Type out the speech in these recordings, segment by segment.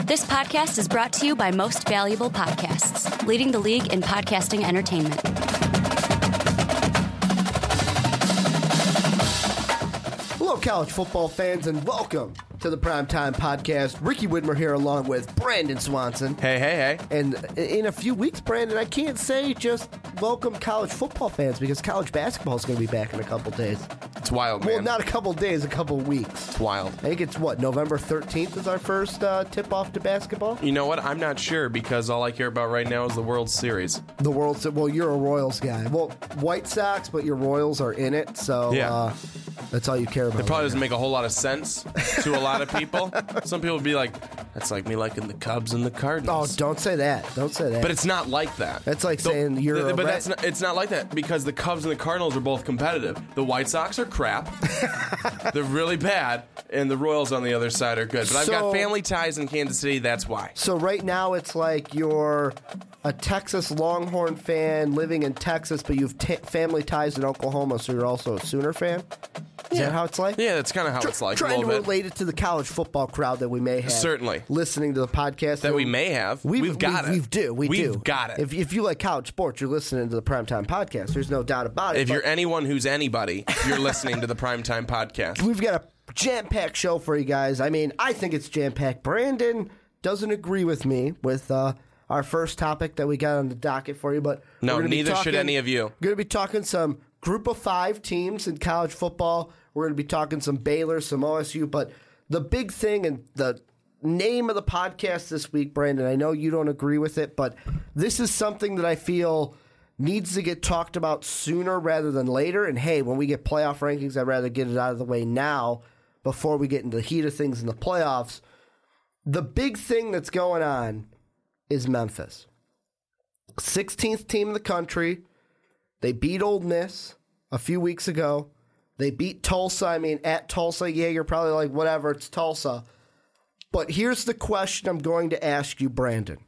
This podcast is brought to you by Most Valuable Podcasts, leading the league in podcasting entertainment. Hello, college football fans, and welcome to the Primetime Podcast. Ricky Widmer here along with Brandon Swanson. Hey. And in a few weeks, Brandon, I can't say just welcome college football fans because college basketball is going to be back in a couple days. It's wild, man. Well, not a couple days, a couple weeks. It's wild. I think it's, November 13th is our first tip-off to basketball? You know what? I'm not sure because all I care about right now is the World Series. The World Series. Well, you're a Royals guy. Well, White Sox, but your Royals are in it, so that's all you care about. It probably doesn't make a whole lot of sense to a lot of people. Some people would be like, that's like me liking the Cubs and the Oh, Cardinals. don't say that. Don't say that. But it's not like that. That's like saying you're it's not like that because the Cubs and the Cardinals are both competitive. The White Sox are crap. They're really bad. And the Royals on the other side are good. But I've got family ties in Kansas City. That's why. So right now it's like you're a Texas Longhorn fan living in Texas, but you've family ties in Oklahoma, so you're also a Sooner fan? Is that how it's like? Yeah, that's kind of how it's like. Trying to bit. relate it to the college football crowd that we may have. Certainly. Listening to the podcast. That we may have. We've got it. We've got it. If you like college sports, you're listening to the Primetime Podcast. There's no doubt about it. If you're anyone who's anybody, you're listening to the Primetime Podcast. We've got a jam-packed show for you guys. I mean, I think it's jam-packed. Brandon doesn't agree with me with our first topic that we got on the docket for you, but no, neither should any of you. We're going to be talking some Group of 5 teams in college football. We're going to be talking some Baylor, some OSU, but the big thing and the name of the podcast this week, Brandon, I know you don't agree with it, but this is something that I feel needs to get talked about sooner rather than later. And hey, when we get playoff rankings, I'd rather get it out of the way now before we get into the heat of things in the playoffs. The big thing that's going on is Memphis. 16th team in the country. They beat Ole Miss a few weeks ago. They beat Tulsa. I mean, at Tulsa, yeah, you're probably like, whatever, it's Tulsa. But here's the question I'm going to ask you, Brandon.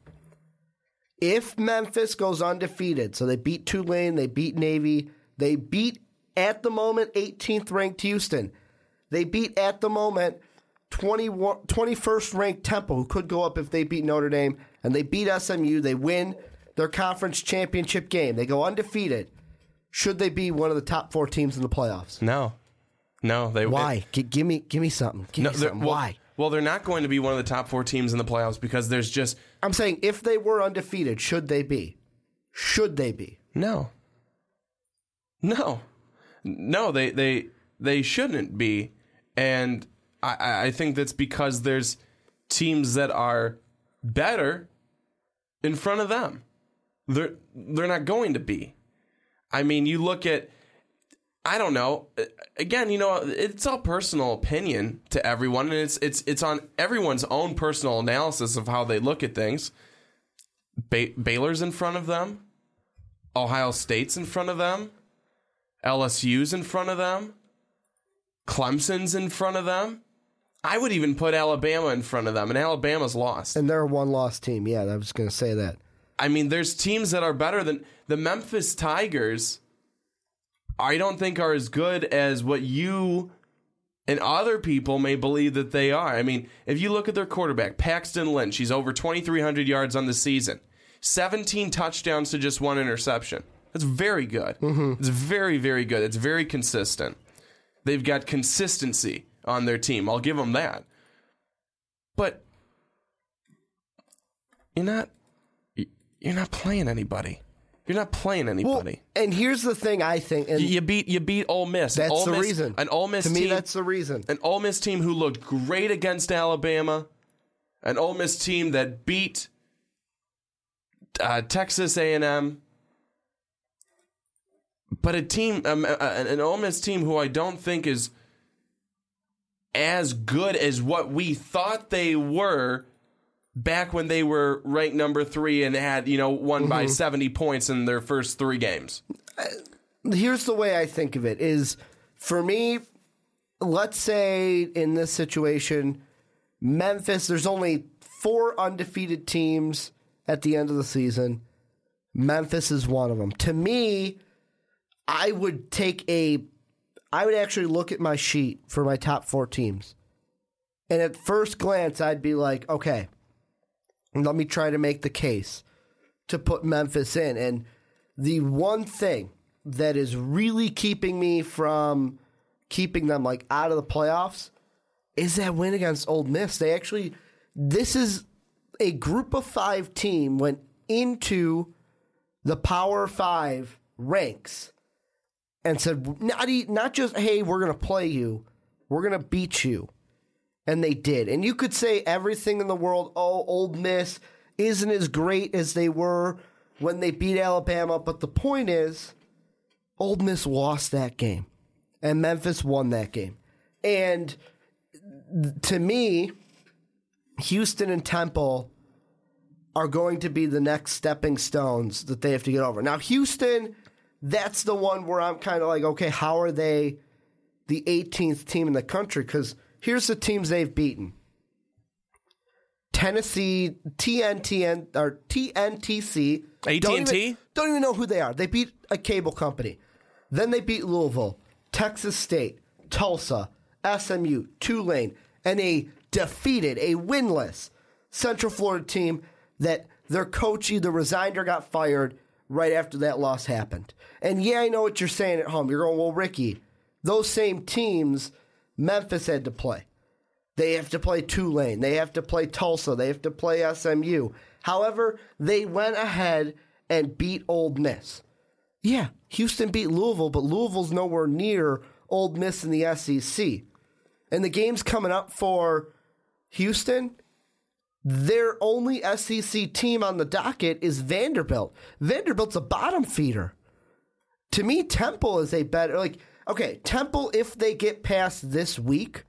If Memphis goes undefeated, so they beat Tulane, they beat Navy, they beat, at the moment, 18th ranked Houston. They beat, at the moment, 21st ranked Temple, who could go up if they beat Notre Dame, and they beat SMU. They win their conference championship game. They go undefeated. Should they be one of the top 4 teams in the playoffs? No, they. Why? Give me something. Why? Well, they're not going to be one of the top 4 teams in the playoffs because there's just. I'm saying if they were undefeated, should they be? Should they be? No. They shouldn't be, and I think that's because there's teams that are better in front of them. They're not going to be. I mean, you look at, I don't know. Again, it's all personal opinion to everyone, and it's on everyone's own personal analysis of how they look at things. Baylor's in front of them. Ohio State's in front of them. LSU's in front of them. Clemson's in front of them. I would even put Alabama in front of them, and Alabama's lost. And they're a one-loss team. Yeah, I was going to say that. I mean, there's teams that are better than the Memphis Tigers. I don't think are as good as what you and other people may believe that they are. I mean, if you look at their quarterback, Paxton Lynch, he's over 2,300 yards on the season, 17 touchdowns to just 1 interception. That's very good. Mm-hmm. It's very, very good. It's very consistent. They've got consistency on their team. I'll give them that. But you're not playing anybody. You're not playing anybody. Well, and here's the thing I think. And you beat Ole Miss. That's the reason. An Ole Miss to team, me, that's the reason. An Ole Miss team who looked great against Alabama. An Ole Miss team that beat Texas A&M. But an Ole Miss team who I don't think is as good as what we thought they were back when they were ranked number 3 and had, won by 70 points in their first 3 games. Here's the way I think of it is, for me, let's say in this situation, Memphis, there's only 4 undefeated teams at the end of the season. Memphis is one of them. To me, I would actually look at my sheet for my top 4 teams. And at first glance, I'd be like, okay, And let me try to make the case to put Memphis in. And the one thing that is really keeping me from keeping them like out of the playoffs is that win against Ole Miss. This is a group of 5 team went into the Power 5 ranks and said, not just, hey, we're going to play you, we're going to beat you. And they did. And you could say everything in the world, Ole Miss isn't as great as they were when they beat Alabama. But the point is, Ole Miss lost that game. And Memphis won that game. And to me, Houston and Temple are going to be the next stepping stones that they have to get over. Now, Houston, that's the one where I'm kind of like, okay, how are they the 18th team in the country? Because here's the teams they've beaten. Tennessee, TNTC. AT&T? Don't even know who they are. They beat a cable company. Then they beat Louisville, Texas State, Tulsa, SMU, Tulane, and a winless Central Florida team that their coach either resigned or got fired right after that loss happened. And yeah, I know what you're saying at home. You're going, well, Ricky, those same teams Memphis had to play. They have to play Tulane. They have to play Tulsa. They have to play SMU. However, they went ahead and beat Ole Miss. Yeah, Houston beat Louisville, but Louisville's nowhere near Ole Miss in the SEC. And the game's coming up for Houston. Their only SEC team on the docket is Vanderbilt. Vanderbilt's a bottom feeder. To me, Temple is a better... Temple, if they get past this week,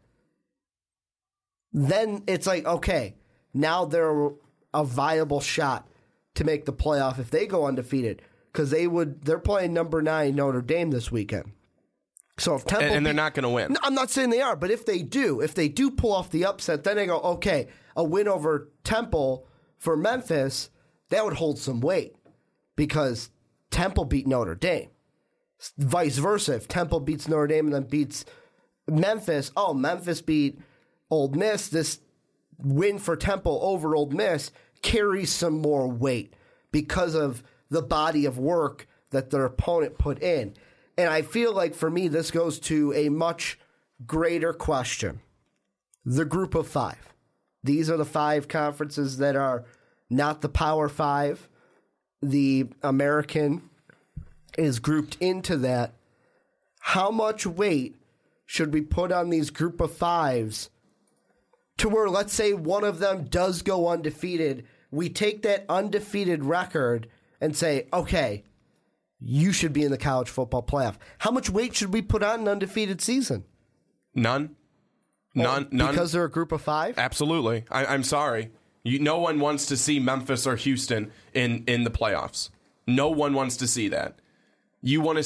then it's like, okay, now they're a viable shot to make the playoff if they go undefeated. Because they're playing number 9 Notre Dame this weekend. So if Temple... And they're not going to win. No, I'm not saying they are, but if they do pull off the upset, then they go, okay, a win over Temple for Memphis, that would hold some weight. Because Temple beat Notre Dame. Vice versa, if Temple beats Notre Dame and then beats Memphis, Memphis beat Ole Miss, this win for Temple over Ole Miss carries some more weight because of the body of work that their opponent put in. And I feel like for me, this goes to a much greater question. The group of 5. These are the 5 conferences that are not the Power 5. The American is grouped into that. How much weight should we put on these group of 5s to where, let's say, one of them does go undefeated? We take that undefeated record and say, okay, you should be in the college football playoff. How much weight should we put on an undefeated season? None. None. Because they're a group of 5? Absolutely. I'm sorry. No one wants to see Memphis or Houston in the playoffs. No one wants to see that. You want to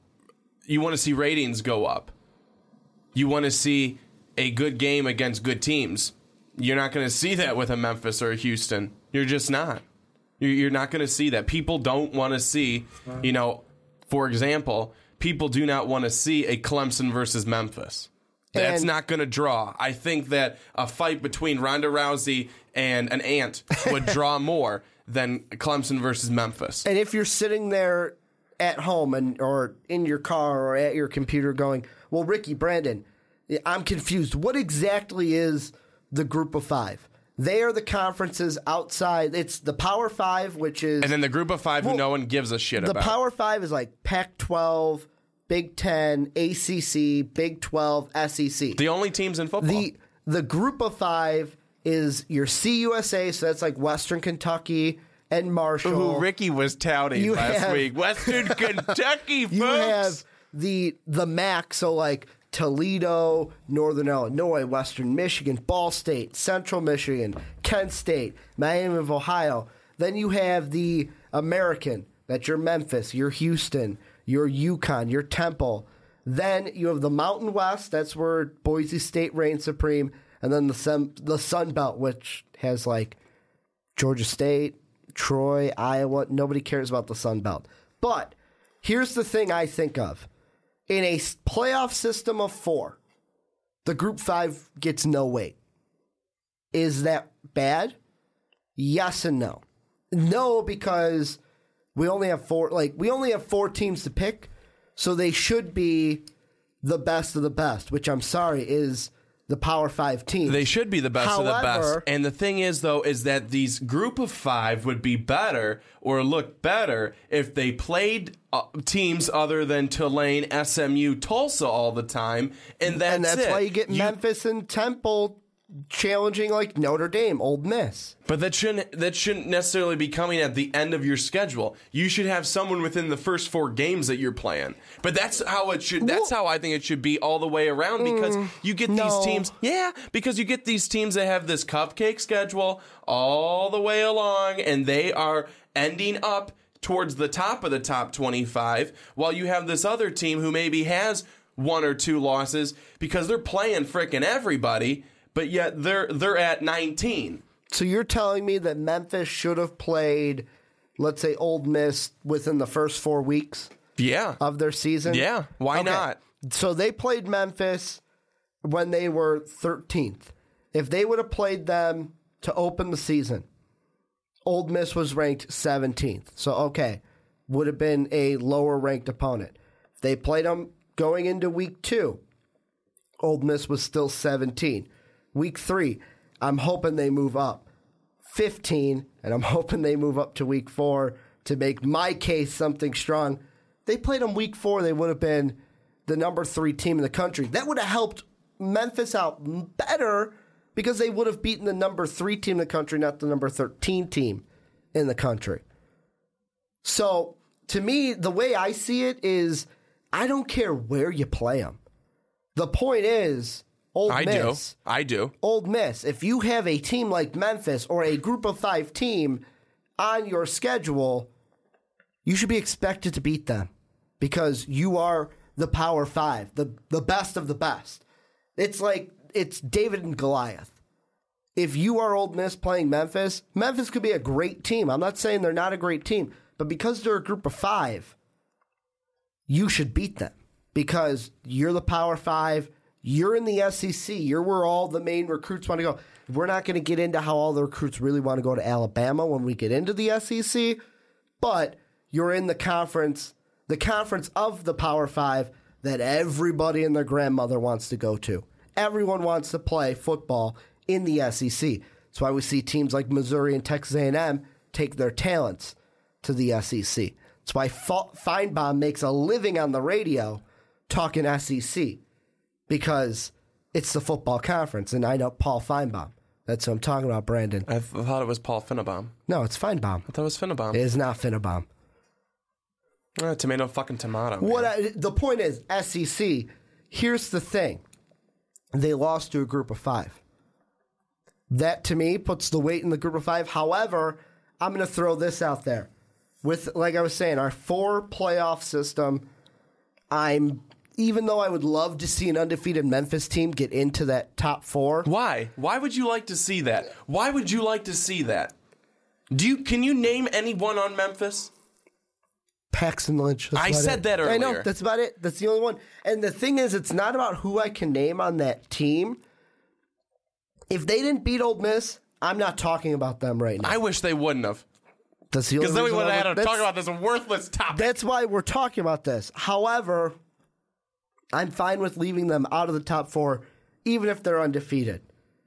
see ratings go up. You want to see a good game against good teams. You're not going to see that with a Memphis or a Houston. You're just not. You're not going to see that. People don't want to see, for example, people do not want to see a Clemson versus Memphis. That's not going to draw. I think that a fight between Ronda Rousey and an ant would draw more than Clemson versus Memphis. And if you're sitting there at home or in your car or at your computer going, well, Ricky, Brandon, I'm confused. What exactly is the group of 5? They are the conferences outside. It's the Power 5, which is... And then the group of 5 who no one gives a shit about. The Power 5 is like Pac-12, Big 10, ACC, Big 12, SEC. The only teams in football. The group of 5 is your CUSA, so that's like Western Kentucky and Marshall. Who Ricky was touting last week. Western Kentucky, folks. You have the MAC, so like Toledo, Northern Illinois, Western Michigan, Ball State, Central Michigan, Kent State, Miami of Ohio. Then you have the American, that's your Memphis, your Houston, your UConn, your Temple. Then you have the Mountain West, that's where Boise State reigns supreme. And then the Sun Belt, which has like Georgia State, Troy, Iowa. Nobody cares about the Sun Belt. But here's the thing I think of. In a playoff system of 4, the group 5 gets no weight. Is that bad? Yes and no. No, because we only have four teams to pick, so they should be the best of the best, which I'm sorry is the Power 5 teams. They should be the best of the best. However, And the thing is, though, is that these group of 5 would be better or look better if they played teams other than Tulane, SMU, Tulsa all the time, and that's why you get Memphis and Temple challenging like Notre Dame, Ole Miss. But that shouldn't necessarily be coming at the end of your schedule. You should have someone within the first 4 games that you're playing. But that's how it should. That's how I think it should be all the way around, because you get these teams. Yeah, because you get these teams that have this cupcake schedule all the way along, and they are ending up towards the top of the top 25, while you have this other team who maybe has 1 or 2 losses because they're playing frickin' everybody. But yet they're at 19. So you're telling me that Memphis should have played, let's say, Ole Miss within the first 4 weeks of their season? Yeah, why not? So they played Memphis when they were 13th. If they would have played them to open the season, Ole Miss was ranked 17th. So, okay, would have been a lower-ranked opponent. If they played them going into week 2, Ole Miss was still 17. Week 3, I'm hoping they move up 15, and I'm hoping they move up to week 4 to make my case something strong. They played them week 4, they would have been the number 3 team in the country. That would have helped Memphis out better because they would have beaten the number 3 team in the country, not the number 13 team in the country. So, to me, the way I see it is I don't care where you play them. The point is, I do. Ole Miss, if you have a team like Memphis or a group of 5 team on your schedule, you should be expected to beat them because you are the Power 5, the best of the best. It's like it's David and Goliath. If you are Ole Miss playing Memphis, Memphis could be a great team. I'm not saying they're not a great team, but because they're a group of 5, you should beat them because you're the Power 5. You're in the SEC. You're where all the main recruits want to go. We're not going to get into how all the recruits really want to go to Alabama when we get into the SEC, but you're in the conference of the Power 5 that everybody and their grandmother wants to go to. Everyone wants to play football in the SEC. That's why we see teams like Missouri and Texas A&M take their talents to the SEC. That's why Feinbaum makes a living on the radio talking SEC. Because it's the football conference, and I know Paul Feinbaum. That's what I'm talking about, Brandon. I thought it was Paul Finnebaum. No, it's Feinbaum. I thought it was Finnebaum. It is not Finnebaum. Tomato fucking tomato. The point is, SEC, here's the thing. They lost to a group of 5. That, to me, puts the weight in the group of 5. However, I'm going to throw this out there. With, like I was saying, our 4 playoff system, even though I would love to see an undefeated Memphis team get into that top 4. Why? Why would you like to see that? Why would you like to see that? Can you name anyone on Memphis? Paxton Lynch. I said that earlier. I know. That's about it. That's the only one. And the thing is, it's not about who I can name on that team. If they didn't beat Ole Miss, I'm not talking about them right now. I wish they wouldn't have. Because then we would have had to talk about this worthless topic. That's why we're talking about this. However, I'm fine with leaving them out of the top 4, even if they're undefeated.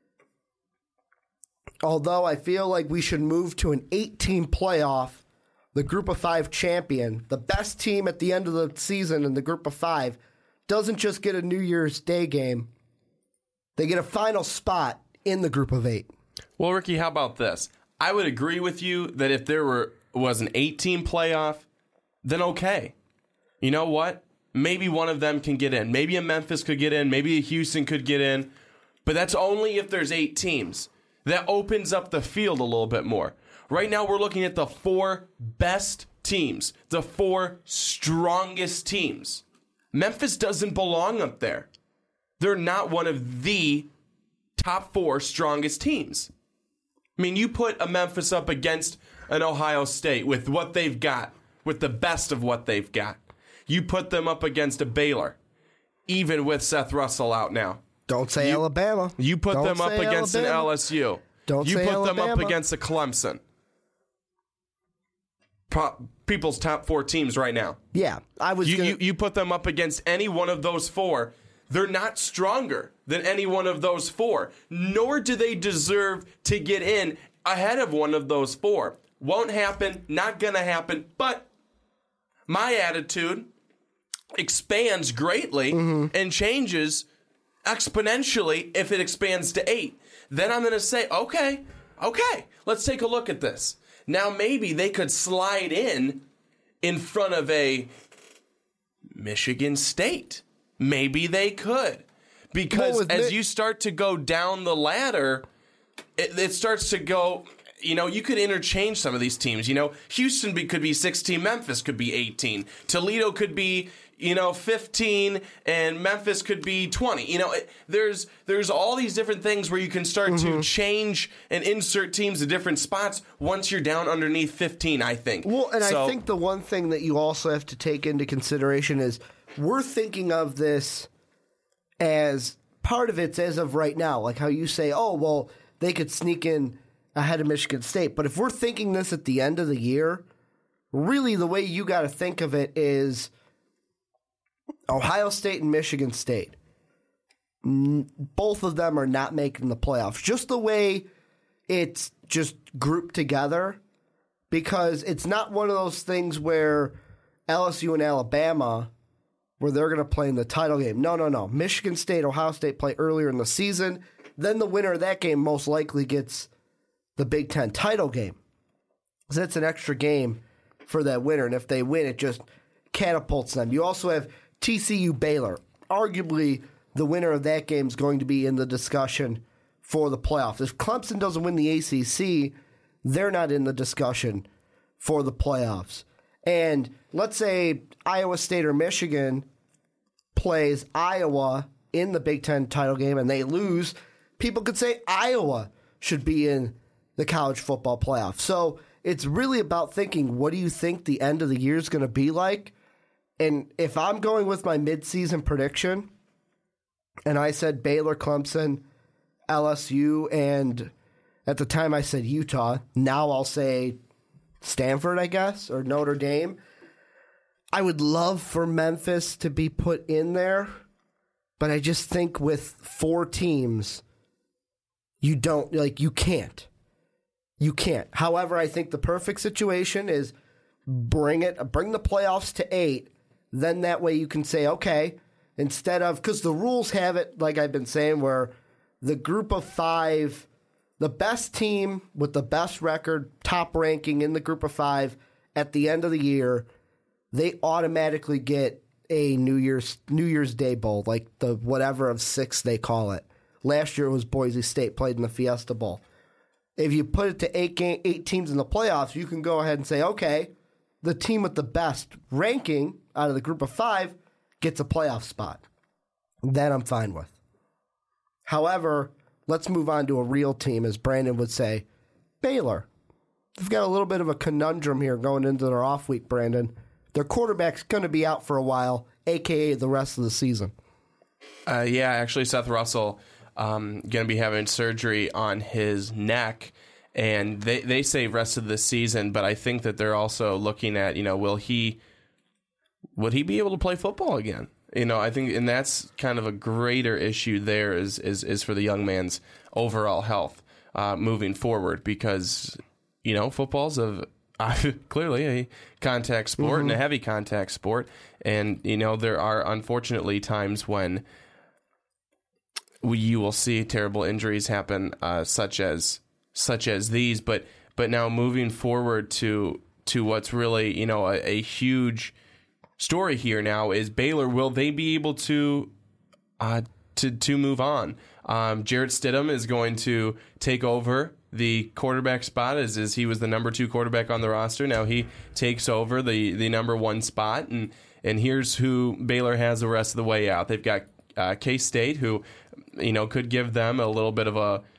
Although I feel like we should move to an 8-team playoff, the group of 5 champion, the best team at the end of the season in the group of 5, doesn't just get a New Year's Day game. They get a final spot in the group of 8. Well, Ricky, how about this? I would agree with you that if there was an 8-team playoff, then okay. You know what? Maybe one of them can get in. Maybe a Memphis could get in. Maybe a Houston could get in. But that's only if there's 8 teams. That opens up the field a little bit more. Right now, we're looking at the 4 best teams, the 4 strongest teams. Memphis doesn't belong up there. They're not one of the top 4 strongest teams. I mean, you put a Memphis up against an Ohio State with what they've got, with the best of what they've got. You put them up against a Baylor, even with Seth Russell out now. Don't say Alabama. You put them up against an LSU. Don't you say put Alabama. them up against a Clemson. People's top 4 teams right now. Yeah, I was. You put them up against any one of those 4. They're not stronger than any one of those 4, nor do they deserve to get in ahead of one of those 4. Won't happen, not going to happen, but my attitude expands greatly and changes exponentially if it expands to 8. Then I'm going to say, okay, let's take a look at this. Now maybe they could slide in front of a Michigan State. Maybe they could. Because as you start to go down the ladder, it starts to go, you could interchange some of these teams. Houston could be 16, Memphis could be 18. Toledo could be, 15, and Memphis could be 20. There's all these different things where you can start to change and insert teams to different spots once you're down underneath 15, I think. Well, and I think the one thing that you also have to take into consideration is we're thinking of this as part of it's as of right now, like how you say, oh, well, they could sneak in ahead of Michigan State. But if we're thinking this at the end of the year, really the way you got to think of it is Ohio State and Michigan State. Both of them are not making the playoffs. Just the way it's just grouped together, because it's not one of those things where LSU and Alabama, where they're going to play in the title game. No. Michigan State, Ohio State play earlier in the season. Then the winner of that game most likely gets the Big Ten title game. So that's an extra game for that winner. And if they win, it just catapults them. You also have TCU Baylor. Arguably, the winner of that game is going to be in the discussion for the playoffs. If Clemson doesn't win the ACC, they're not in the discussion for the playoffs. And let's say Iowa State or Michigan plays Iowa in the Big Ten title game and they lose, people could say Iowa should be in the college football playoff. So it's really about thinking, what do you think the end of the year is going to be like? And if I'm going with my midseason prediction, and I said Baylor, Clemson, LSU, and at the time I said Utah, now I'll say Stanford, I guess, or Notre Dame. I would love for Memphis to be put in there, but I just think with 4 teams, you can't. You can't. However, I think the perfect situation is bring the playoffs to 8. Then that way you can say, okay, instead of, because the rules have it, like I've been saying, where the group of 5, the best team with the best record, top ranking in the group of 5 at the end of the year, they automatically get a New Year's Day Bowl, like the whatever of 6 they call it. Last year it was Boise State played in the Fiesta Bowl. If you put it to 8 teams in the playoffs, you can go ahead and say, okay, the team with the best ranking out of the group of 5 gets a playoff spot. That I'm fine with. However, let's move on to a real team, as Brandon would say. Baylor. They've got a little bit of a conundrum here going into their off week, Brandon. Their quarterback's going to be out for a while, a.k.a. the rest of the season. Actually, Seth Russell going to be having surgery on his neck, and they say rest of the season, but I think that they're also looking at, would he be able to play football again? I think, and that's kind of a greater issue there is for the young man's overall health moving forward, because, football's clearly a contact sport and a heavy contact sport. And, there are unfortunately times when you will see terrible injuries happen, such as these. But now moving forward to what's really, a huge story here now is Baylor. Will they be able to move on? Jarrett Stidham is going to take over the quarterback spot, as he was the number 2 quarterback on the roster. Now he takes over the number 1 spot, and here's who Baylor has the rest of the way out. They've got K-State, who could give them a little bit of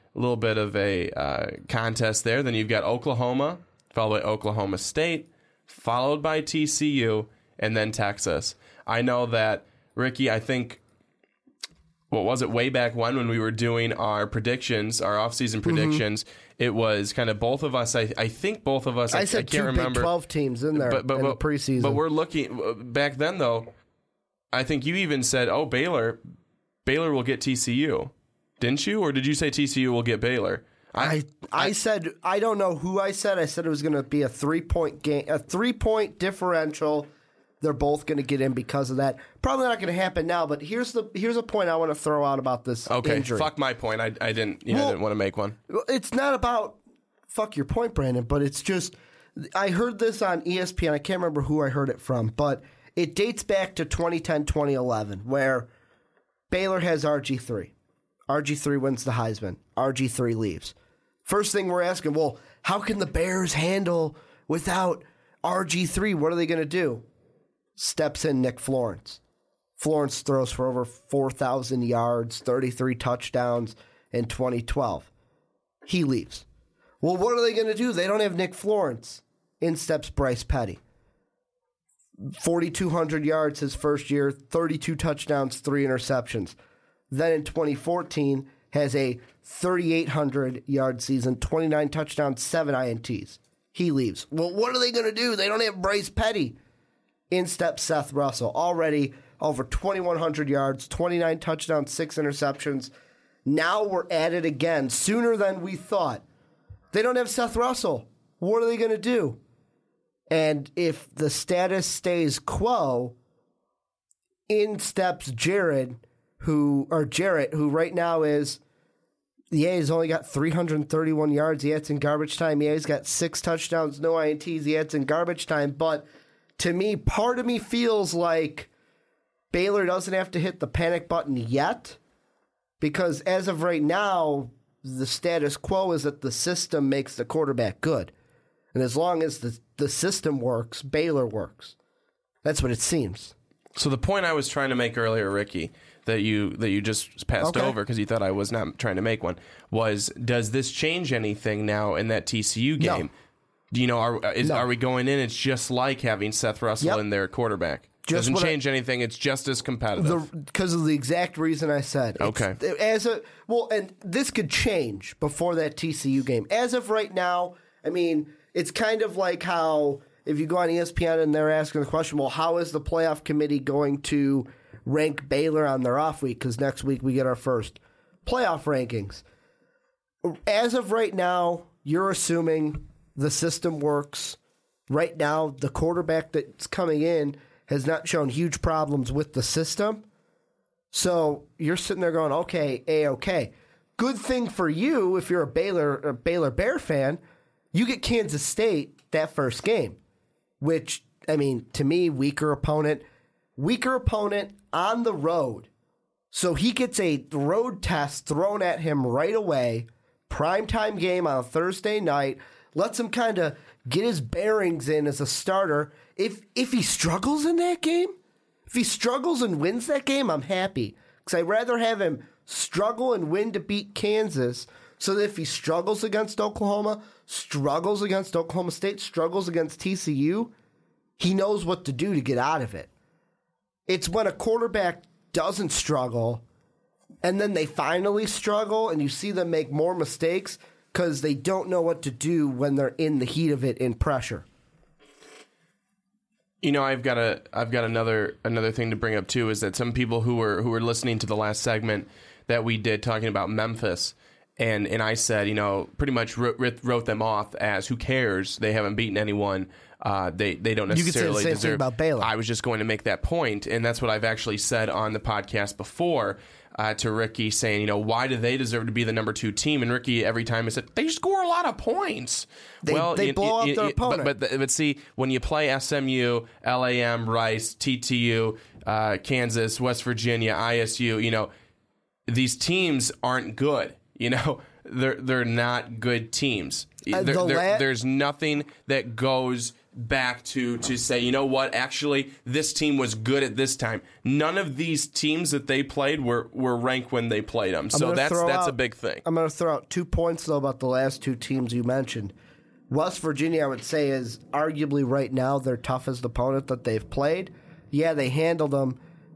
a contest there. Then you've got Oklahoma, followed by Oklahoma State, followed by TCU, and then Texas. I know that, Ricky, I think what was it, way back when we were doing our predictions, our offseason predictions, it was kind of both of us. I think both of us. I said can't remember. Big 12 teams in there in the preseason. But we're looking back then, though. I think you even said, "Oh, Baylor will get TCU," didn't you? Or did you say TCU will get Baylor? I said, I don't know who I said. I said it was going to be a 3-point game, a 3-point differential. They're both going to get in because of that. Probably not going to happen now, but here's a point I want to throw out about this injury. Fuck my point. I didn't want to make one. It's not about fuck your point, Brandon, but it's just I heard this on ESPN. I can't remember who I heard it from, but it dates back to 2010, 2011, where Baylor has RG3. RG3 wins the Heisman. RG3 leaves. First thing we're asking, well, how can the Bears handle without RG3? What are they going to do? Steps in Nick Florence. Florence throws for over 4,000 yards, 33 touchdowns in 2012. He leaves. Well, what are they going to do? They don't have Nick Florence. In steps Bryce Petty. 4,200 yards his first year, 32 touchdowns, 3 interceptions. Then in 2014, has a 3,800-yard season, 29 touchdowns, 7 INTs. He leaves. Well, what are they going to do? They don't have Bryce Petty. In steps Seth Russell, already over 2,100 yards, 29 touchdowns, 6 interceptions. Now we're at it again, sooner than we thought. They don't have Seth Russell. What are they going to do? And if the status stays quo, in steps Jarrett, who right now is, he's only got 331 yards. He had in garbage time. He's got 6 touchdowns, no INTs. He had in garbage time. But to me, part of me feels like Baylor doesn't have to hit the panic button yet, because as of right now, the status quo is that the system makes the quarterback good. And as long as the system works, Baylor works. That's what it seems. So the point I was trying to make earlier, Ricky, that you just passed over because you thought I was not trying to make one, was, does this change anything now in that TCU game? No. Are we going in? It's just like having Seth Russell in their quarterback. Doesn't change anything. It's just as competitive. Because of the exact reason I said. Okay. And this could change before that TCU game. As of right now, I mean, it's kind of like how if you go on ESPN and they're asking the question, well, how is the playoff committee going to rank Baylor on their off week? Because next week we get our first playoff rankings. As of right now, you're assuming the system works. Right now, the quarterback that's coming in has not shown huge problems with the system. So you're sitting there going, okay, A-okay. Good thing for you, if you're a Baylor Bear fan, you get Kansas State that first game, which, I mean, to me, weaker opponent on the road. So he gets a road test thrown at him right away, primetime game on a Thursday night, lets him kind of get his bearings in as a starter. If he struggles in that game, if he struggles and wins that game, I'm happy. Because I'd rather have him struggle and win to beat Kansas, so that if he struggles against Oklahoma, struggles against Oklahoma State, struggles against TCU, he knows what to do to get out of it. It's when a quarterback doesn't struggle, and then they finally struggle, and you see them make more mistakes because they don't know what to do when they're in the heat of it in pressure. You know, I've got another thing to bring up too, is that some people who were listening to the last segment that we did talking about Memphis, and I said, you know, pretty much wrote them off as who cares? They haven't beaten anyone. They don't necessarily you could say the same thing about Baylor. I was just going to make that point, and that's what I've actually said on the podcast before to Ricky, saying, you know, why do they deserve to be the number 2 team? And Ricky every time has said they score a lot of points. They blow up their opponent. But see, when you play SMU, LAM, Rice, TTU, Kansas, West Virginia, ISU, you know, these teams aren't good. You know, they're not good teams. There's nothing that goes back to say, you know what, actually, this team was good at this time. None of these teams that they played were ranked when they played them. So that's a big thing. I'm going to throw out 2 points, though, about the last 2 teams you mentioned. West Virginia, I would say, is arguably right now their toughest opponent that they've played. Yeah, they handled them.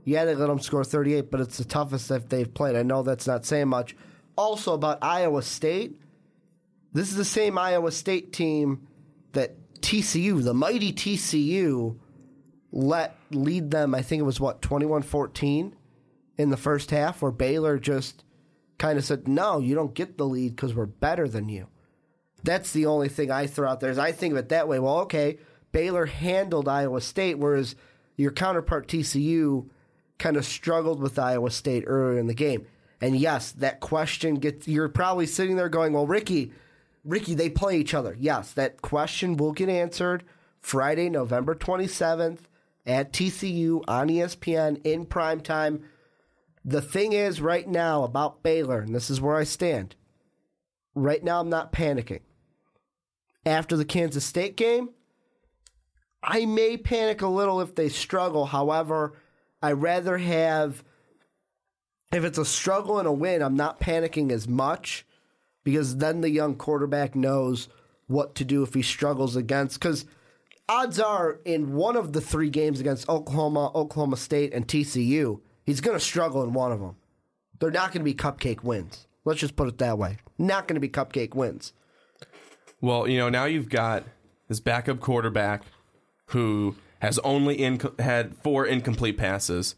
Yeah, they let them score 38, but it's the toughest that they've played. I know that's not saying much. Also, about Iowa State, this is the same Iowa State team that TCU, the mighty TCU, let lead them, I think it was, 21-14 in the first half, where Baylor just kind of said, no, you don't get the lead because we're better than you. That's the only thing I throw out there is I think of it that way. Well, okay, Baylor handled Iowa State, whereas your counterpart TCU kind of struggled with Iowa State earlier in the game. And yes, that question gets, you're probably sitting there going, well, Ricky, they play each other. Yes, that question will get answered Friday, November 27th at TCU on ESPN in primetime. The thing is right now about Baylor, and this is where I stand, right now I'm not panicking. After the Kansas State game, I may panic a little if they struggle. However, I'd rather have, if it's a struggle and a win, I'm not panicking as much because then the young quarterback knows what to do if he struggles against. Because odds are in one of the three games against Oklahoma, Oklahoma State, and TCU, he's going to struggle in one of them. They're not going to be cupcake wins. Let's just put it that way. Not going to be cupcake wins. Well, now you've got this backup quarterback who has only had 4 incomplete passes,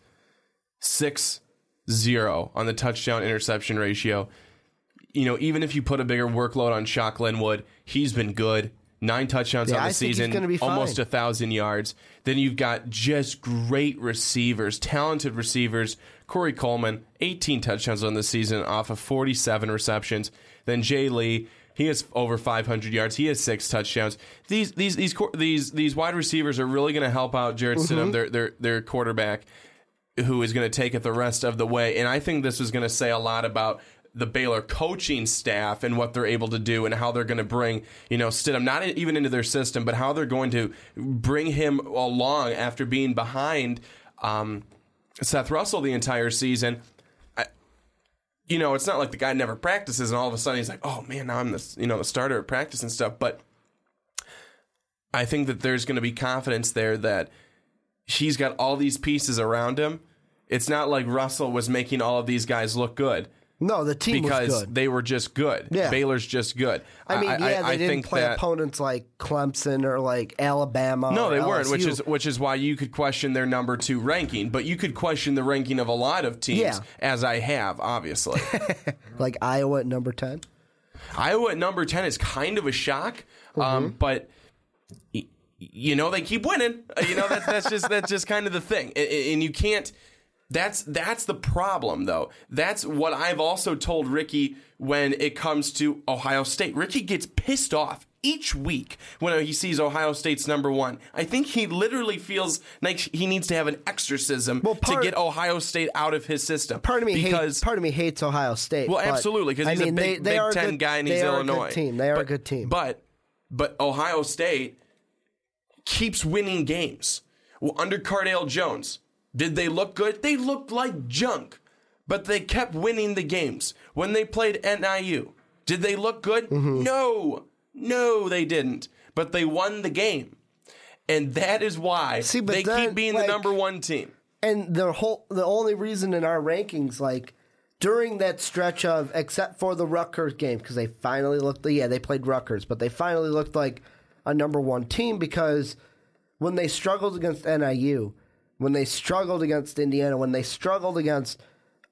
6-0 on the touchdown interception ratio. Even if you put a bigger workload on Shock Linwood, he's been good. 9 touchdowns on the season, almost 1,000 yards. Then you've got just great receivers, talented receivers. Corey Coleman, 18 touchdowns on the season off of 47 receptions. Then Jay Lee, he has over 500 yards. He has 6 touchdowns. These wide receivers are really going to help out Jarrett Stidham, their quarterback, who is going to take it the rest of the way. And I think this is going to say a lot about the Baylor coaching staff and what they're able to do and how they're going to bring, Stidham not even into their system, but how they're going to bring him along after being behind Seth Russell the entire season. It's not like the guy never practices and all of a sudden he's like, oh man, now I'm the starter at practice and stuff. But I think that there's going to be confidence there that he's got all these pieces around him. It's not like Russell was making all of these guys look good. No, the team was good. Because they were just good. Yeah. Baylor's just good. I mean, they didn't play opponents like Clemson or like Alabama. No, they weren't, LSU. which is why you could question their number 2 ranking. But you could question the ranking of a lot of teams, as I have, obviously. Like Iowa at number 10? Iowa at number 10 is kind of a shock, but they keep winning. That's just kind of the thing, and you can't. That's the problem, though. That's what I've also told Ricky when it comes to Ohio State. Ricky gets pissed off each week when he sees Ohio State's number 1. I think he literally feels like he needs to have an exorcism to get Ohio State out of his system. Part of me hates Ohio State. Well, absolutely, because he's a Big Ten guy and he's Illinois. They are a good team. But Ohio State keeps winning games. Well, under Cardale Jones, did they look good? They looked like junk, but they kept winning the games. When they played NIU, did they look good? No, they didn't. But they won the game, and that is why they keep being the number 1 team. And the only reason in our rankings, like during that stretch of, except for the Rutgers game, because they finally looked, they played Rutgers, but they finally looked like a number 1 team because when they struggled against NIU. When they struggled against Indiana, when they struggled against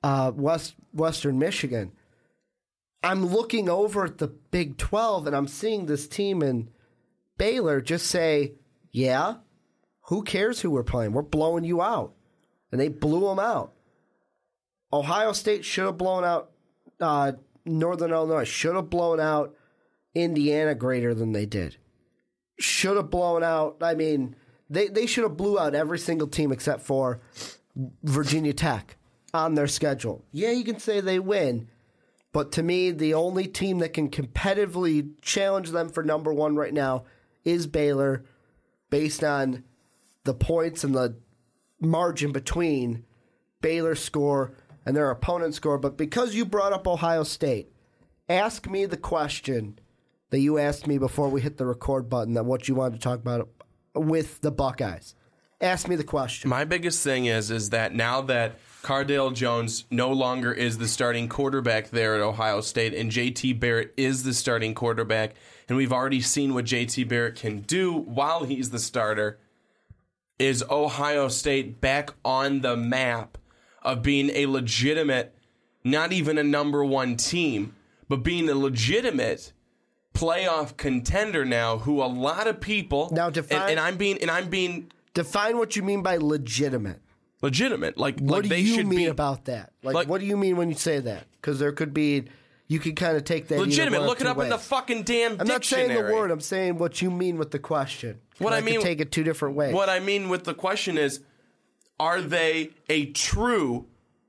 Western Michigan, I'm looking over at the Big 12 and I'm seeing this team in Baylor just say, yeah, who cares who we're playing? We're blowing you out. And they blew them out. Ohio State should have blown out Northern Illinois, should have blown out Indiana greater than they did. Should have blown out, They should have blew out every single team except for Virginia Tech on their schedule. Yeah, you can say they win, but to me, the only team that can competitively challenge them for number 1 right now is Baylor, based on the points and the margin between Baylor's score and their opponent's score. But because you brought up Ohio State, ask me the question that you asked me before we hit the record button, that what you wanted to talk about with the Buckeyes. Ask me the question. My biggest thing is that now that Cardale Jones no longer is the starting quarterback there at Ohio State, and J.T. Barrett is the starting quarterback, and we've already seen what J.T. Barrett can do while he's the starter, is Ohio State back on the map of being a legitimate, not even a number one team, but being a legitimate playoff contender now, who a lot of people now define, and I'm being define what you mean by legitimate. Legitimate, what do they you should mean be about that? Like, what do you mean when you say that? Because there could be, you could kind of take that legitimate. Look it up ways. in the fucking damn I'm dictionary. not saying the word. I'm saying what you mean with the question. What I mean, could take it two different ways. What I mean with the question is, are they a true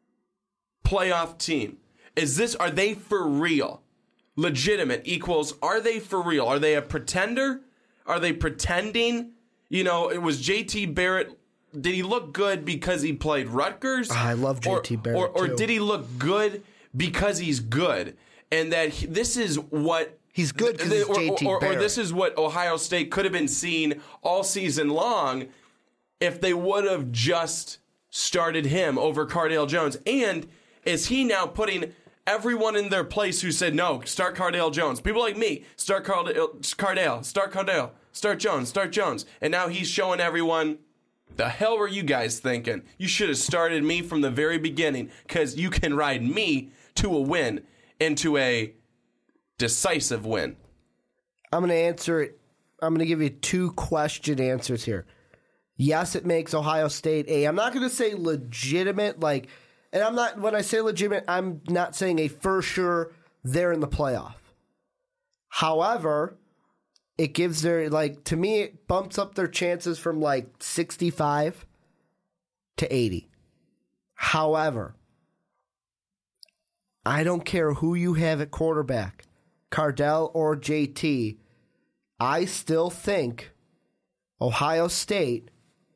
playoff team? Are they for real? Legitimate equals, are they for real? Are they a pretender? Are they pretending? You know, it was J.T. Barrett. Did he look good because he played Rutgers? I love J.T. Barrett, or too. did he look good because he's good? And that this is what... He's good because he's J.T. Barrett. Or this is what Ohio State could have been seen all season long if they would have just started him over Cardale Jones. And is he now putting everyone in their place who said, no, start Cardale Jones? People like me, start Cardale, start Jones. And now he's showing everyone... The hell were you guys thinking? You should have started me from the very beginning, because you can ride me to a win, into a decisive win. I'm going to answer it. I'm going to give you 2 question answers here. Yes, it makes Ohio State I'm not going to say legitimate, and I'm not, when I say legitimate, I'm not saying a for sure they're in the playoff. However, it gives to me, it bumps up their chances from 65 to 80. However, I don't care who you have at quarterback, Cardale or JT, I still think Ohio State,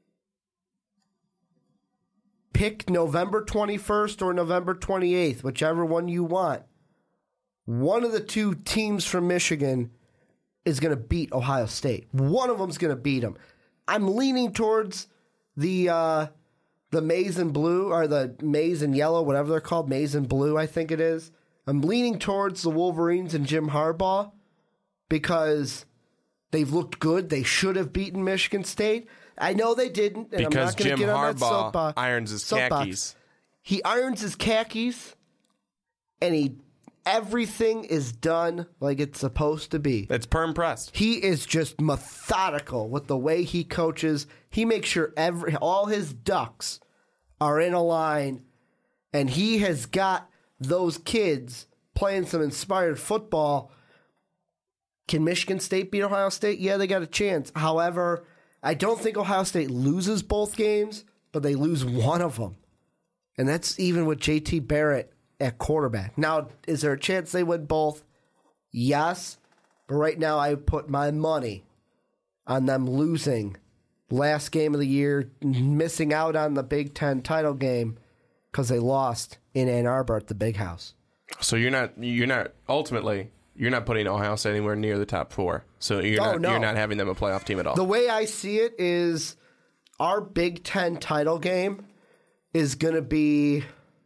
pick November 21st or November 28th, whichever one you want. One of the 2 teams from Michigan is going to beat Ohio State. One of them's going to beat them. I'm leaning towards the maize and blue, or the maize and yellow, whatever they're called, maize and blue, I think it is. I'm leaning towards the Wolverines and Jim Harbaugh because they've looked good. They should have beaten Michigan State. I know they didn't, and because I'm not going to get on that soapbox. Irons his khakis. He irons his khakis, and everything is done like it's supposed to be. It's perm pressed. He is just methodical with the way he coaches. He makes sure all his ducks are in a line, and he has got those kids playing some inspired football. Can Michigan State beat Ohio State? Yeah, they got a chance. However, I don't think Ohio State loses both games, but they lose one of them. And that's even with J.T. Barrett at quarterback. Now, is there a chance they win both? Yes. But right now, I put my money on them losing last game of the year, missing out on the Big Ten title game because they lost in Ann Arbor at the Big House. So you're not putting Ohio State anywhere near the top 4. So you're not having them a playoff team at all. The way I see it is our Big Ten title game is going to be...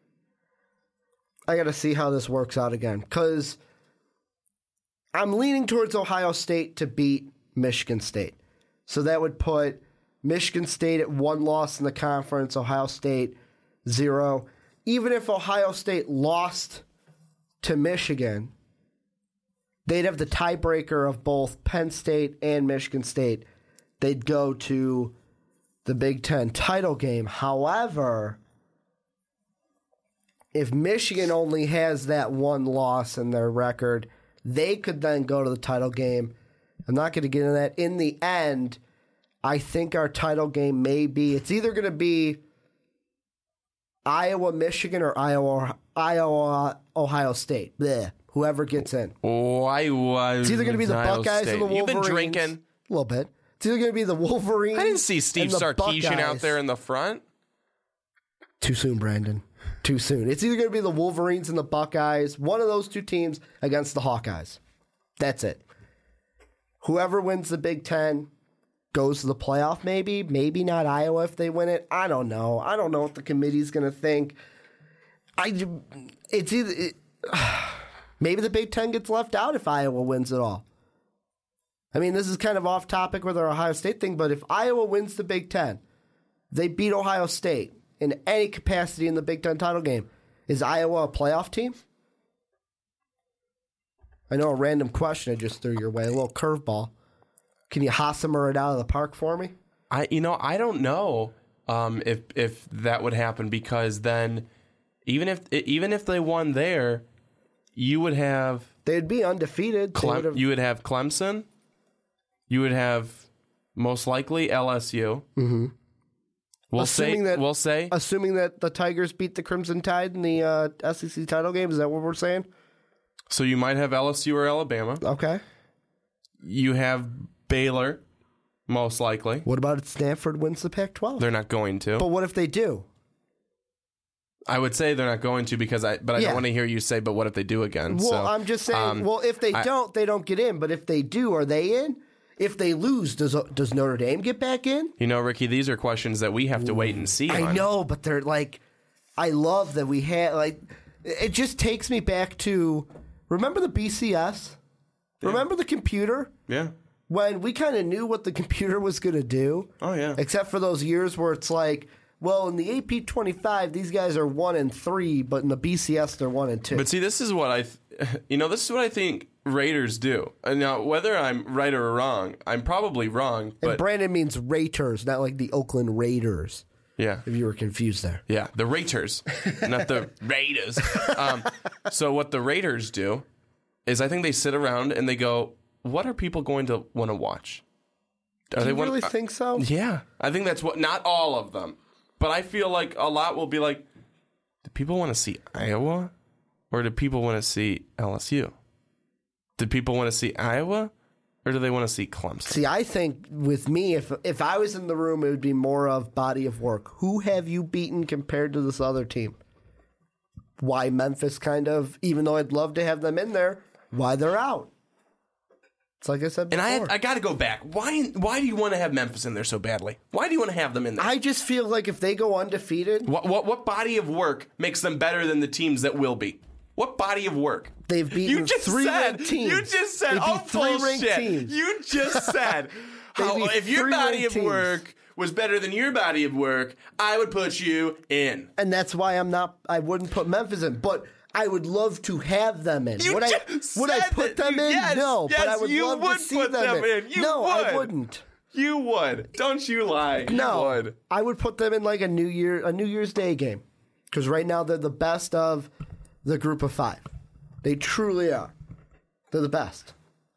I got to see how this works out again, because I'm leaning towards Ohio State to beat Michigan State. So that would put Michigan State at 1 loss in the conference, Ohio State 0. Even if Ohio State lost to Michigan, they'd have the tiebreaker of both Penn State and Michigan State. They'd go to the Big Ten title game. However, if Michigan only has that 1 loss in their record, they could then go to the title game. I'm not going to get into that. In the end, I think our title game may be, it's either going to be Iowa, Michigan, or Iowa, Ohio State. Blech. Whoever gets in. It's either going to be the Buckeyes or the Wolverines. You've been drinking. A little bit. It's either going to be the Wolverines. I didn't see Steve Sarkisian out there in the front. Too soon, Brandon. Too soon. It's either going to be the Wolverines and the Buckeyes, one of those 2 teams against the Hawkeyes. That's it. Whoever wins the Big Ten goes to the playoff maybe. Maybe not Iowa if they win it. I don't know. I don't know what the committee's going to think. It's either maybe the Big Ten gets left out if Iowa wins it all. I mean, this is kind of off topic with our Ohio State thing, but if Iowa wins the Big Ten, they beat Ohio State in any capacity in the Big Ten title game. Is Iowa a playoff team? I know a random question I just threw your way, a little curveball. Can you Hosmer it out of the park for me? I don't know if that would happen, because then even if they won there, you would have they'd be undefeated. You would have Clemson. You would have most likely LSU. Mm-hmm. Assuming that the Tigers beat the Crimson Tide in the SEC title game. Is that what we're saying? So you might have LSU or Alabama. Okay. You have Baylor, most likely. What about if Stanford wins the Pac-12? They're not going to. But what if they do? I would say they're not going to, because I don't want to hear you say, but what if they do again? Well, so, I'm just saying, if they don't get in. But if they do, are they in? If they lose, does Notre Dame get back in? You know, Ricky, these are questions that we have to wait and see. I know, but they're like, I love that we had, like, it just takes me back to, remember the BCS? Yeah. Remember the computer? Yeah. When we kind of knew what the computer was going to do. Oh, yeah. Except for those years where it's like, well, in the AP 25, these guys are 1-3, but in the BCS, they're 1-2. But see, this is what this is what I think Raiders do. And now, whether I'm right or wrong, I'm probably wrong. But and Brandon means Raiders, not like the Oakland Raiders. Yeah. If you were confused there. Yeah, the Raiders, not the Raiders. So what the Raiders do is, I think they sit around and they go, what are people going to want to watch? Do you really think so? Yeah. I think that's what, not all of them, but I feel like a lot will be like, do people want to see Iowa, or do people want to see LSU? Do people want to see Iowa, or do they want to see Clemson? See, I think with me, if I was in the room, it would be more of body of work. Who have you beaten compared to this other team? Why Memphis kind of, even though I'd love to have them in there, why they're out? It's like I said before. And I got to go back. Why do you want to have Memphis in there so badly? Why do you want to have them in there? I just feel like if they go undefeated... What body of work makes them better than the teams that will be? What body of work? They've beaten three ranked teams. You just said, three ranked teams. You just said, if your body of work was better than your body of work, I would put you in. And that's why I wouldn't put Memphis in. But I would love to have them in. Would I put them in? Yes, no, yes, but I would love to see them in. I wouldn't. You would. Don't you lie. No, you would. I would put them in like a New Year's Day game. Because right now they're the best of the group of five. They truly are. They're the best.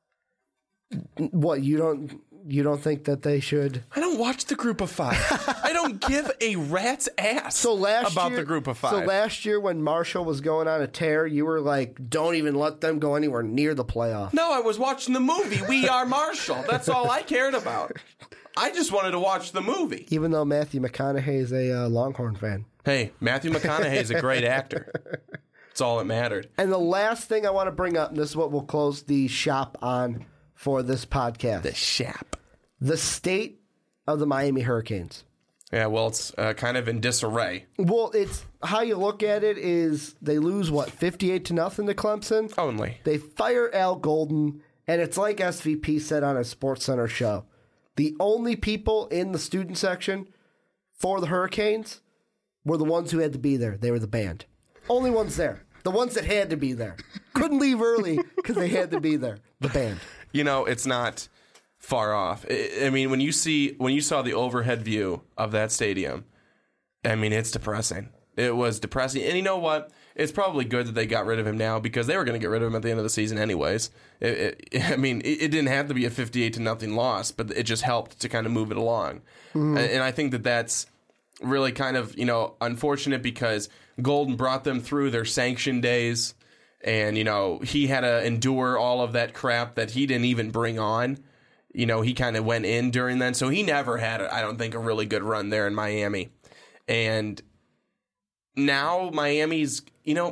What, you don't think that they should? I don't watch the group of five. I don't give a rat's ass about the group of five. So last year when Marshall was going on a tear, you were like, don't even let them go anywhere near the playoff. No, I was watching the movie We Are Marshall. That's all I cared about. I just wanted to watch the movie. Even though Matthew McConaughey is a Longhorn fan. Hey, Matthew McConaughey is a great actor. That's all that mattered. And the last thing I want to bring up, and this is what we'll close the shop on for this podcast. The shop. The state of the Miami Hurricanes. Yeah, well, it's kind of in disarray. Well, it's how you look at it is they lose, 58-0 to Clemson? Only. They fire Al Golden, and it's like SVP said on a SportsCenter show. The only people in the student section for the Hurricanes were the ones who had to be there. They were the band. Only ones there. The ones that had to be there. Couldn't leave early because they had to be there. The band. You know, it's not far off. I mean, when you saw the overhead view of that stadium, I mean, it's depressing. It was depressing. And you know what? It's probably good that they got rid of him now, because they were going to get rid of him at the end of the season anyways. It didn't have to be a 58-0 loss, but it just helped to kind of move it along. Mm-hmm. And I think that that's really kind of, unfortunate, because Golden brought them through their sanction days, and, he had to endure all of that crap that he didn't even bring on. He kind of went in during then, so he never had, I don't think, a really good run there in Miami. And now Miami's,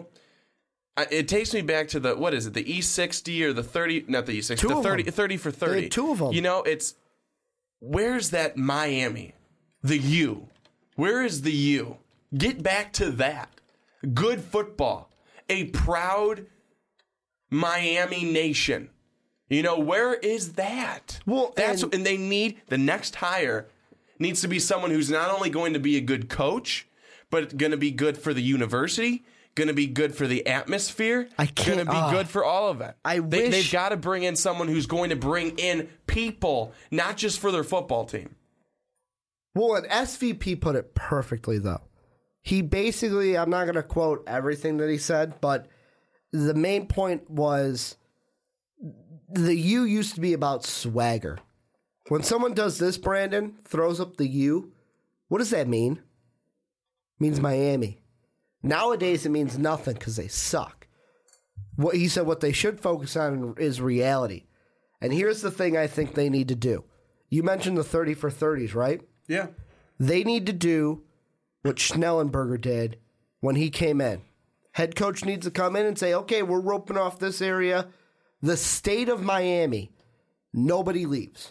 it takes me back to the E60 or the 30, not the E60, the 30 for 30. Two of them. where's that Miami? The U. Where is the U? Get back to that. Good football. A proud Miami nation. You know, where is that? Well, and they need, the next hire needs to be someone who's not only going to be a good coach, but going to be good for the university, going to be good for the atmosphere, going to be good for all of it. They've got to bring in someone who's going to bring in people, not just for their football team. Well, an SVP put it perfectly, though. He basically, I'm not going to quote everything that he said, but the main point was the U used to be about swagger. When someone does this, Brandon, throws up the U, what does that mean? It means Miami. Nowadays, it means nothing because they suck. What he said, what they should focus on is reality. And here's the thing I think they need to do. You mentioned the 30 for 30s, right? Yeah. They need to do what Schnellenberger did when he came in. Head coach needs to come in and say, okay, we're roping off this area. The state of Miami, nobody leaves.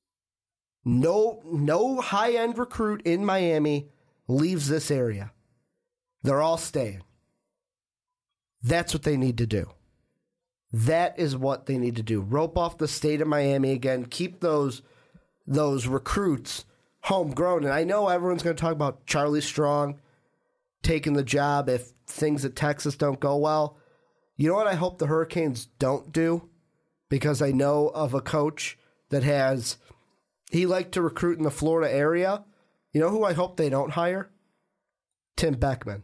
No high-end recruit in Miami leaves this area. They're all staying. That's what they need to do. That is what they need to do. Rope off the state of Miami again. Keep those recruits homegrown. And I know everyone's going to talk about Charlie Strong taking the job if things at Texas don't go well. You know what I hope the Hurricanes don't do? Because I know of a coach that he liked to recruit in the Florida area. You know who I hope they don't hire? Tim Beckman.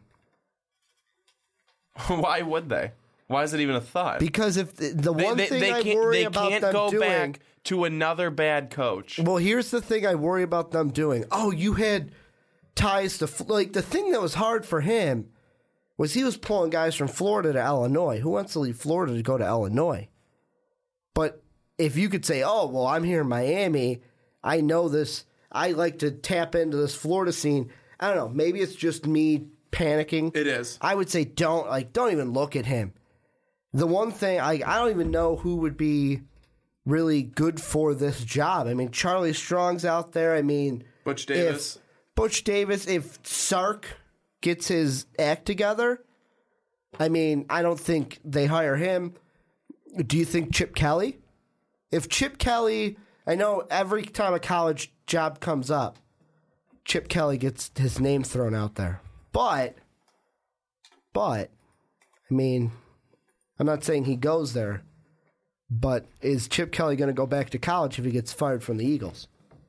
Why would they? Why is it even a thought? Because if the one thing I worry about them doing... They can't go back to another bad coach. Well, here's the thing I worry about them doing. Oh, you had ties to... Like, the thing that was hard for him was he was pulling guys from Florida to Illinois. Who wants to leave Florida to go to Illinois? But if you could say, oh, well, I'm here in Miami, I know this, I like to tap into this Florida scene. I don't know, maybe it's just me panicking. It is. I would say don't even look at him. The one thing, I don't even know who would be really good for this job. I mean, Charlie Strong's out there. I mean... Butch Davis. If Sark gets his act together, I mean, I don't think they hire him. Do you think Chip Kelly? If Chip Kelly... I know every time a college job comes up, Chip Kelly gets his name thrown out there. But, I mean, I'm not saying he goes there, but is Chip Kelly going to go back to college if he gets fired from the Eagles?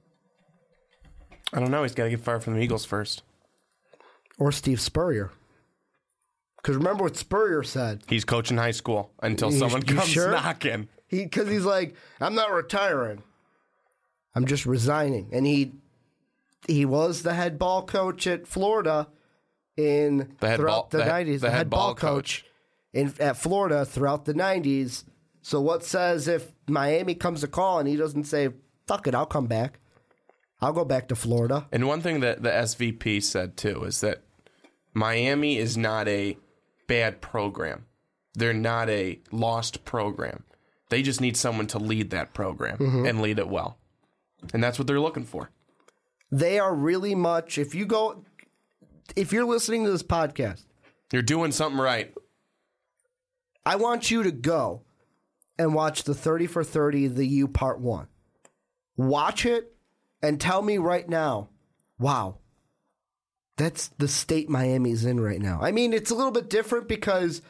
I don't know. He's got to get fired from the Eagles first. Or Steve Spurrier. Because remember what Spurrier said. He's coaching high school until someone comes knocking. Because he's like, I'm not retiring. I'm just resigning. And he was the head ball coach at Florida throughout the 90s. The head ball coach at Florida throughout the 90s. So what says if Miami comes to call and he doesn't say, fuck it, I'll come back. I'll go back to Florida. And one thing that the SVP said, too, is that Miami is not a bad program. They're not a lost program. They just need someone to lead that program and lead it well. And that's what they're looking for. They are really much, if you're listening to this podcast, you're doing something right. I want you to go and watch the 30 for 30, the U Part 1. Watch it and tell me right now, wow, that's the state Miami's in right now. I mean, it's a little bit different because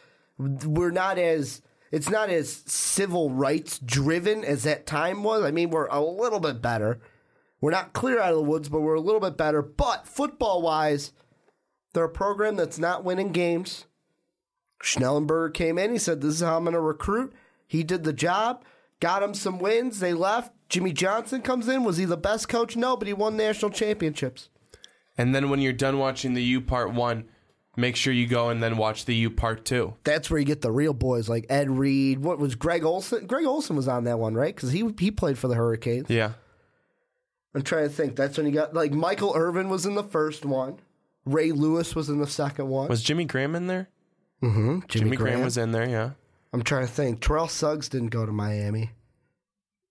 it's not as civil rights driven as that time was. I mean, we're a little bit better. We're not clear out of the woods, but we're a little bit better. But football-wise, they're a program that's not winning games. Schnellenberger came in. He said, this is how I'm going to recruit. He did the job, got him some wins. They left. Jimmy Johnson comes in. Was he the best coach? No, but he won national championships. And then when you're done watching the U Part 1, make sure you go and then watch the U Part 2. That's where you get the real boys like Ed Reed. What was Greg Olson? Greg Olson was on that one, right? Because he played for the Hurricanes. Yeah. I'm trying to think. That's when you got, like, Michael Irvin was in the first one. Ray Lewis was in the second one. Was Jimmy Graham in there? Mm-hmm. Jimmy Graham was in there, yeah. I'm trying to think. Terrell Suggs didn't go to Miami.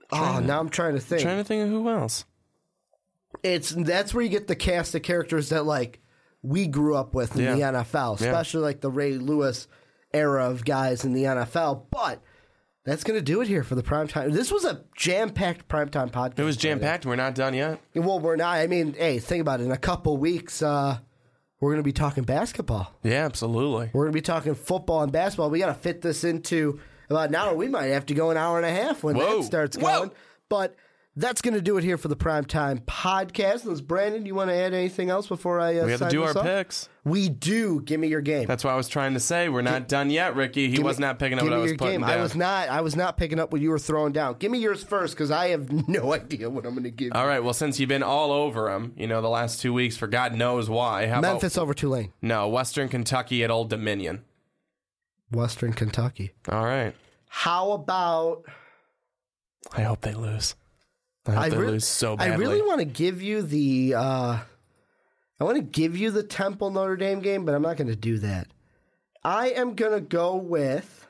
Now I'm trying to think. Trying to think of who else. That's where you get the cast of characters that like we grew up with in the NFL, especially like the Ray Lewis era of guys in the NFL. But that's going to do it here for the primetime. This was a jam-packed primetime podcast. It was jam-packed. We're not done yet. Well, we're not. I mean, hey, think about it. In a couple weeks, we're going to be talking basketball. Yeah, absolutely. We're going to be talking football and basketball. We got to fit this into about an hour. We might have to go an hour and a half when that starts going. But that's going to do it here for the Primetime Podcast. Unless, Brandon, you want to add anything else before I we have to do our picks. We do. Give me your game. That's what I was trying to say. We're not done yet, Ricky. He was not picking up what I was putting down. I was not picking up what you were throwing down. Give me yours first, because I have no idea what I'm going to give you. All right. Well, since you've been all over him, the last 2 weeks for God knows why. Memphis over Tulane. No, Western Kentucky at Old Dominion. Western Kentucky. All right. How about... I hope they lose. I hope they lose so badly. I really want to give you the... I want to give you the Temple Notre Dame game, but I'm not going to do that. I am going to go with...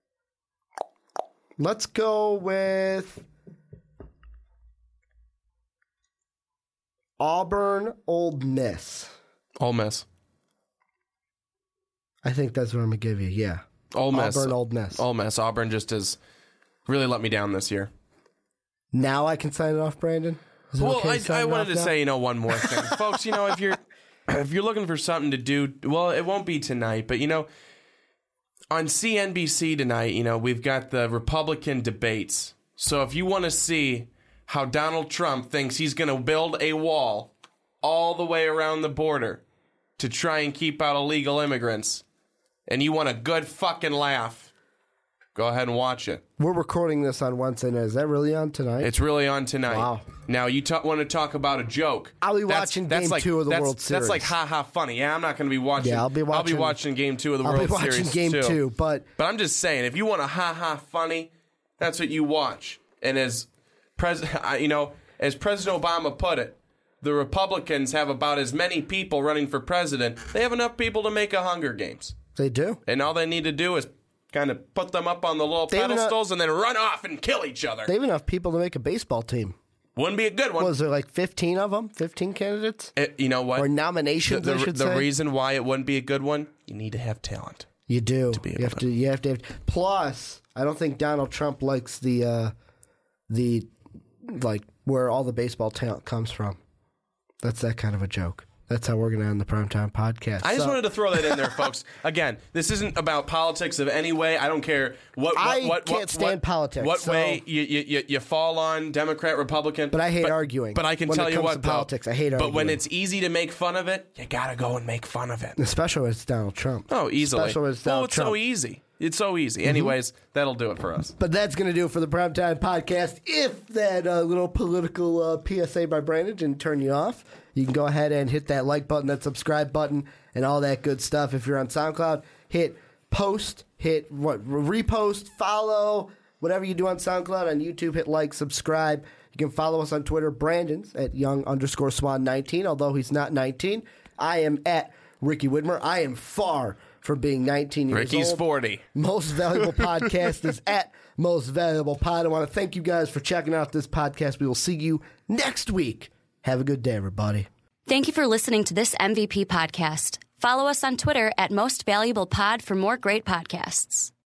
Let's go with... Auburn, Ole Miss. Ole Miss. I think that's what I'm going to give you, yeah. Ole Miss. Auburn, Ole Miss. Ole Miss. Auburn just has really let me down this year. Now I can sign it off, Brandon? Well, I wanted to say, one more thing. Folks, if you're looking for something to do, well, it won't be tonight, but, on CNBC tonight, we've got the Republican debates. So if you want to see how Donald Trump thinks he's going to build a wall all the way around the border to try and keep out illegal immigrants, and you want a good fucking laugh, go ahead and watch it. We're recording this on Wednesday night. Is that really on tonight? It's really on tonight. Wow. Now, you want to talk about a joke. I'll be watching Game 2 of the World Series. That's like ha-ha funny. Yeah, I'm not going to be watching. Yeah, I'll be watching Game 2 of the World Series, I'll be watching Game 2, but I'm just saying, if you want a ha-ha funny, that's what you watch. And as President Obama put it, the Republicans have about as many people running for president. They have enough people to make a Hunger Games. They do. And all they need to do is kind of put them up on the little pedestals and then run off and kill each other. They have enough people to make a baseball team. Wouldn't be a good one. Was there like 15 of them? 15 candidates? You know what? Or nominations, I should say. The reason why it wouldn't be a good one, you need to have talent. You do. To be able you have to. Plus, I don't think Donald Trump likes the where all the baseball talent comes from. That's that kind of a joke. That's how we're going to end the Primetime Podcast. I just wanted to throw that in there, folks. Again, this isn't about politics of any way. I don't care what can't stand politics. What way you fall on, Democrat, Republican. But I hate arguing. But I can tell you what, politics, I hate arguing. But when it's easy to make fun of it, you got to go and make fun of it. Especially when it's Donald Trump. Oh, easily. Especially when it's Donald Trump. So easy. It's so easy. Anyways, that'll do it for us. But that's going to do it for the Primetime Podcast. If that little political PSA by Brandon didn't turn you off, you can go ahead and hit that like button, that subscribe button, and all that good stuff. If you're on SoundCloud, hit post, repost, follow, whatever you do on SoundCloud. On YouTube, hit like, subscribe. You can follow us on Twitter. Brandon's at young_swan19, although he's not 19. I am at Ricky Widmer. I am far from being 19 years old. Ricky's 40. Most Valuable Podcast is at Most Valuable Pod. I want to thank you guys for checking out this podcast. We will see you next week. Have a good day, everybody. Thank you for listening to this MVP podcast. Follow us on Twitter at Most Valuable Pod for more great podcasts.